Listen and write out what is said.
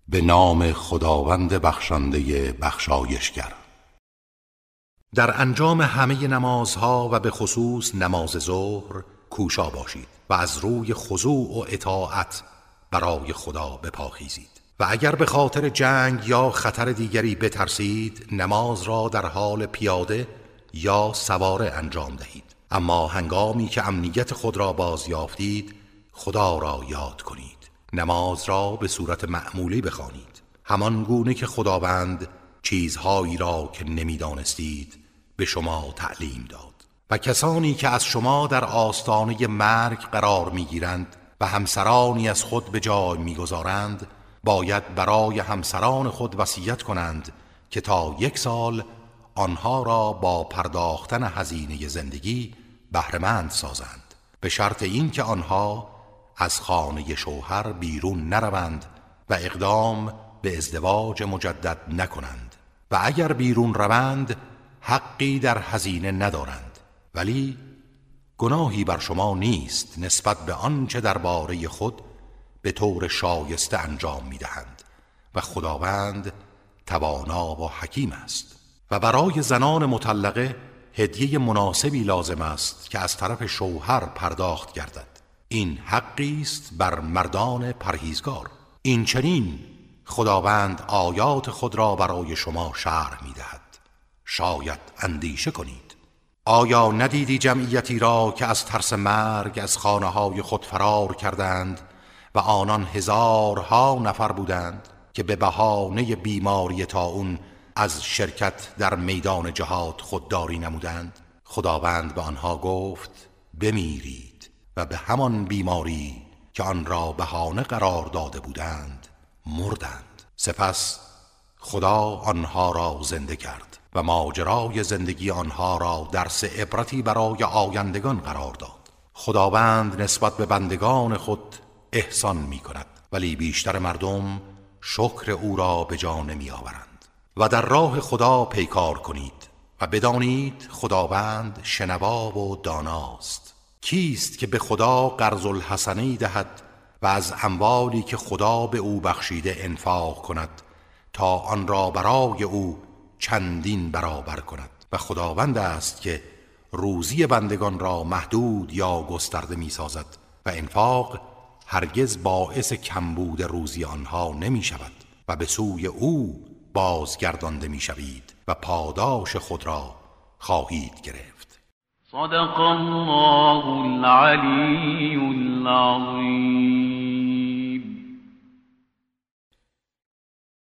به نام خداوند بخشنده بخشایشگر. در انجام همه نمازها و به خصوص نماز ظهر کوشا باشید و از روی خضوع و اطاعت برای خدا بپاخیزید و اگر به خاطر جنگ یا خطر دیگری بترسید نماز را در حال پیاده یا سواره انجام دهید. اما هنگامی که امنیت خود را بازیافتید خدا را یاد کنید. نماز را به صورت معمولی بخوانید، همان گونه که خداوند چیزهایی را که نمیدانستید به شما تعلیم داد. و کسانی که از شما در آستانه مرگ قرار میگیرند و همسرانی از خود به جای میگذارند باید برای همسران خود وصیت کنند که تا 1 سال آنها را با پرداختن هزینه زندگی بهره‌مند سازند، به شرط این که آنها از خانه شوهر بیرون نروند و اقدام به ازدواج مجدد نکنند و اگر بیرون روند حقی در هزینه ندارند، ولی گناهی بر شما نیست نسبت به آنچه درباره خود به طور شایسته انجام می‌دهند و خداوند توانا و حکیم است. و برای زنان مطلقه هدیه مناسبی لازم است که از طرف شوهر پرداخت گردد. این حقی است بر مردان پرهیزگار. این چنین خداوند آیات خود را برای شما شرح می‌دهد. شاید اندیشه کنید. آیا ندیدی جمعیتی را که از ترس مرگ از خانه‌های خود فرار کردند و آنان هزارها نفر بودند که به بهانه بیماری طاعون از شرکت در میدان جهاد خودداری نمودند؟ خداوند به آنها گفت بمیرید و به همان بیماری که آن را بهانه قرار داده بودند مردند. سپس خدا آنها را زنده کرد و ماجرای زندگی آنها را درس عبرتی برای آیندگان قرار داد. خداوند نسبت به بندگان خود احسان می کند، ولی بیشتر مردم شکر او را به جا نمی آورند. و در راه خدا پیکار کنید و بدانید خداوند شنوا و داناست. کیست که به خدا قرض الحسنه دهد و از اموالی که خدا به او بخشیده انفاق کند تا آن را برای او چندین برابر کند؟ و خداوند است که روزی بندگان را محدود یا گسترده می سازد و انفاق هرگز باعث کمبود روزی آنها نمی شود و به سوی او بازگردانده می شوید و پاداش خود را خواهید گرفت. صدق الله العلی العظیم.